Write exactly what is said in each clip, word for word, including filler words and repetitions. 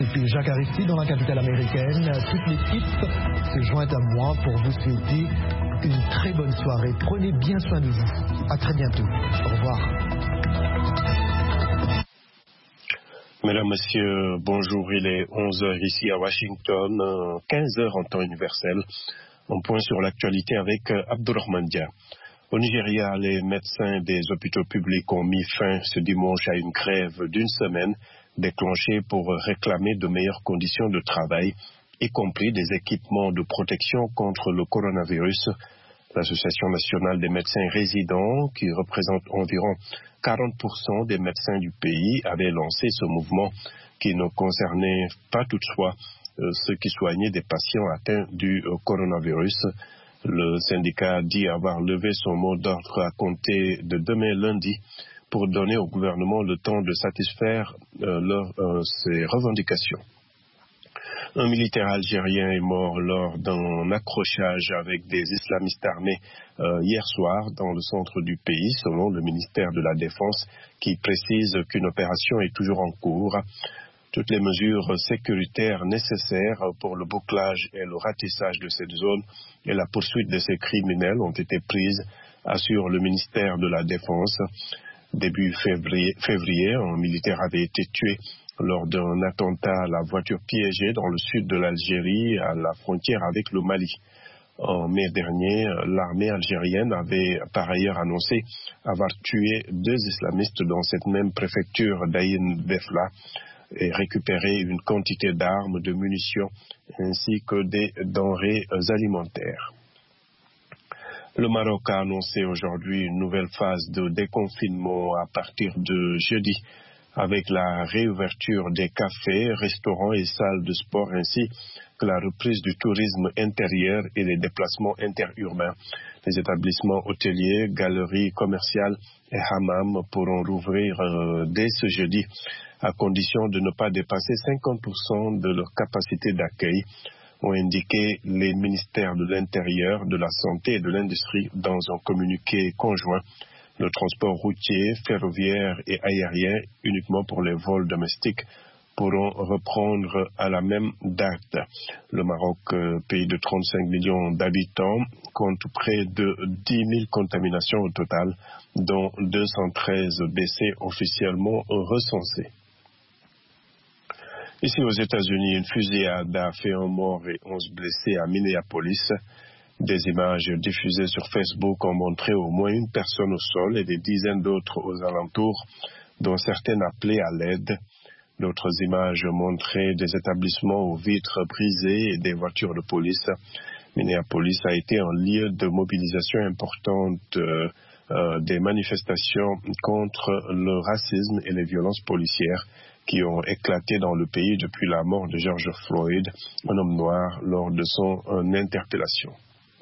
Depuis Jacques Aristide dans la capitale américaine, toute l'équipe se joint à moi pour vous souhaiter une très bonne soirée. Prenez bien soin de vous. À très bientôt. Au revoir. Mesdames, Messieurs, bonjour. Il est onze heures ici à Washington, quinze heures en temps universel. On point sur l'actualité avec Abdourahmane Dia. Au Nigeria, les médecins des hôpitaux publics ont mis fin ce dimanche à une grève d'une semaine déclenchée pour réclamer de meilleures conditions de travail, y compris des équipements de protection contre le coronavirus. L'Association nationale des médecins résidents, qui représente environ quarante pour cent des médecins du pays, avait lancé ce mouvement qui ne concernait pas toutefois euh, ceux qui soignaient des patients atteints du euh, coronavirus. Le syndicat dit avoir levé son mot d'ordre à compter de demain lundi pour donner au gouvernement le temps de satisfaire euh, leur, euh, ses revendications. Un militaire algérien est mort lors d'un accrochage avec des islamistes armés euh, hier soir dans le centre du pays, selon le ministère de la Défense, qui précise qu'une opération est toujours en cours. Toutes les mesures sécuritaires nécessaires pour le bouclage et le ratissage de cette zone et la poursuite de ces criminels ont été prises, assure le ministère de la Défense. Début février, février, un militaire avait été tué lors d'un attentat à la voiture piégée dans le sud de l'Algérie, à la frontière avec le Mali. En mai dernier, l'armée algérienne avait par ailleurs annoncé avoir tué deux islamistes dans cette même préfecture d'Aïn Befla et récupéré une quantité d'armes, de munitions ainsi que des denrées alimentaires. Le Maroc a annoncé aujourd'hui une nouvelle phase de déconfinement à partir de jeudi, avec la réouverture des cafés, restaurants et salles de sport, ainsi que la reprise du tourisme intérieur et les déplacements interurbains. Les établissements hôteliers, galeries commerciales et hammams pourront rouvrir euh, dès ce jeudi, à condition de ne pas dépasser cinquante pour cent de leur capacité d'accueil, ont indiqué les ministères de l'Intérieur, de la Santé et de l'Industrie dans un communiqué conjoint. Le transport routier, ferroviaire et aérien, uniquement pour les vols domestiques, pourront reprendre à la même date. Le Maroc, pays de trente-cinq millions d'habitants, compte près de dix mille contaminations au total, dont deux cent treize décès officiellement recensés. Ici aux États-Unis, une fusillade a fait un mort et onze blessés à Minneapolis. Des images diffusées sur Facebook ont montré au moins une personne au sol et des dizaines d'autres aux alentours, dont certaines appelaient à l'aide. D'autres images montraient des établissements aux vitres brisées et des voitures de police. Minneapolis a été un lieu de mobilisation importante euh, euh, des manifestations contre le racisme et les violences policières qui ont éclaté dans le pays depuis la mort de George Floyd, un homme noir, lors de son euh, interpellation.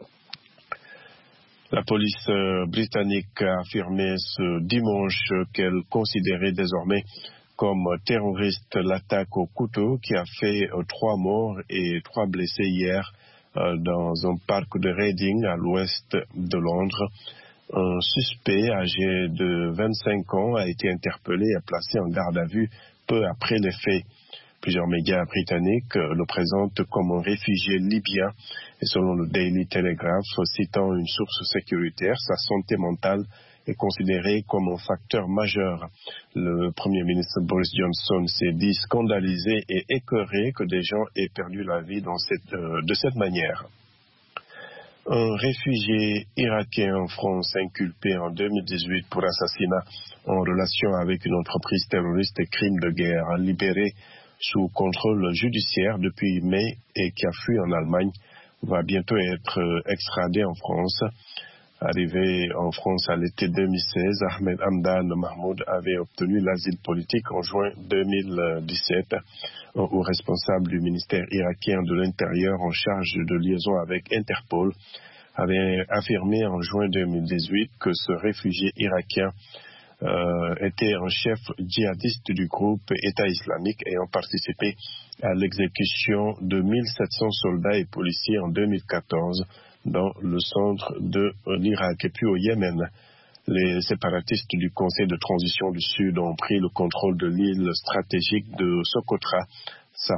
La police euh, britannique a affirmé ce dimanche qu'elle considérait désormais comme terroriste l'attaque au couteau qui a fait euh, trois morts et trois blessés hier euh, dans un parc de Reading à l'ouest de Londres. Un suspect âgé de vingt-cinq ans a été interpellé et placé en garde à vue peu après les faits. Plusieurs médias britanniques le présentent comme un réfugié libyen et selon le Daily Telegraph, citant une source sécuritaire, sa santé mentale est considérée comme un facteur majeur. Le Premier ministre Boris Johnson s'est dit scandalisé et écœuré que des gens aient perdu la vie dans cette, euh, de cette manière. Un réfugié irakien en France inculpé en deux mille dix-huit pour assassinat en relation avec une entreprise terroriste et crime de guerre, libéré sous contrôle judiciaire depuis mai et qui a fui en Allemagne, va bientôt être extradé en France. Arrivé en France à l'été deux mille seize, Ahmed Hamdan Mahmoud avait obtenu l'asile politique en juin deux mille dix-sept. Un haut responsable du ministère irakien de l'Intérieur en charge de liaison avec Interpol avait affirmé en juin deux mille dix-huit que ce réfugié irakien euh, était un chef djihadiste du groupe État islamique ayant participé à l'exécution de mille sept cents soldats et policiers en deux mille quatorze dans le centre de l'Irak. Et puis au Yémen, les séparatistes du Conseil de transition du Sud ont pris le contrôle de l'île stratégique de Socotra